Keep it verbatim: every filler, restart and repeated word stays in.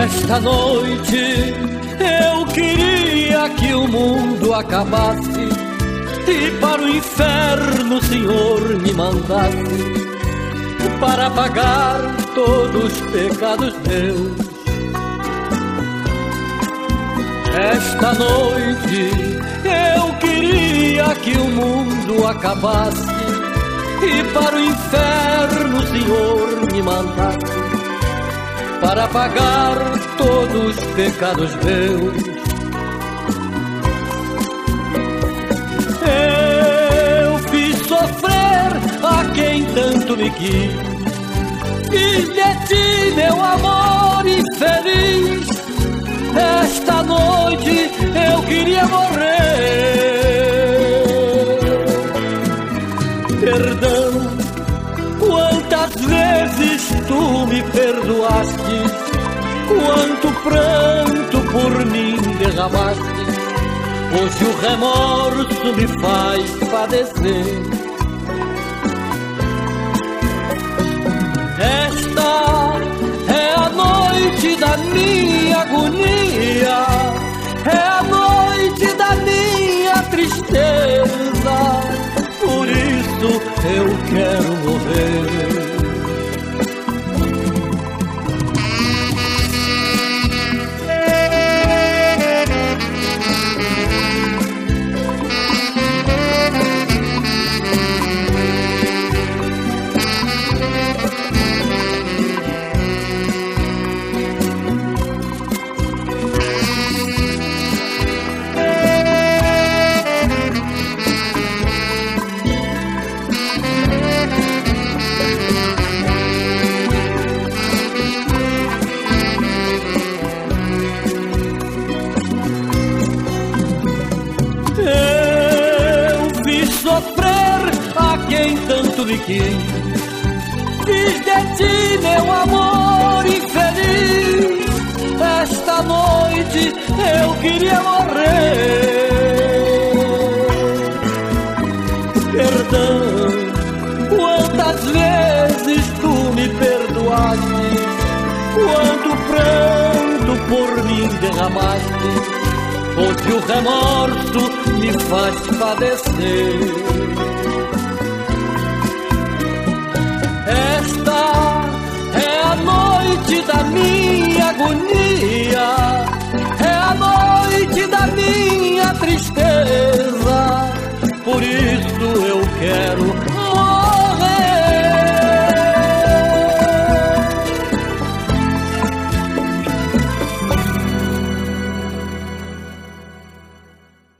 Esta noite eu queria que o mundo acabasse e para o inferno o Senhor me mandasse para pagar todos os pecados meus. Esta noite eu queria que o mundo acabasse e para o inferno o Senhor me mandasse para pagar todos os pecados meus. Eu fiz sofrer a quem tanto me quis, fiz de ti meu amor infeliz. Esta noite eu queria morrer. Perdão, quantas vezes tu me perdoaste, quanto pranto por mim derramaste. Hoje o remorso me faz padecer. Esta é a noite da minha agonia, é a noite da minha tristeza. Por isso eu quero morrer. Tanto me quis, fiz de ti meu amor infeliz. Esta noite eu queria morrer. Perdão, quantas vezes tu me perdoaste, quanto pranto por mim derramaste. Hoje o remorso me faz padecer. Esta é a noite da minha agonia, é a noite da minha tristeza. Por isso eu quero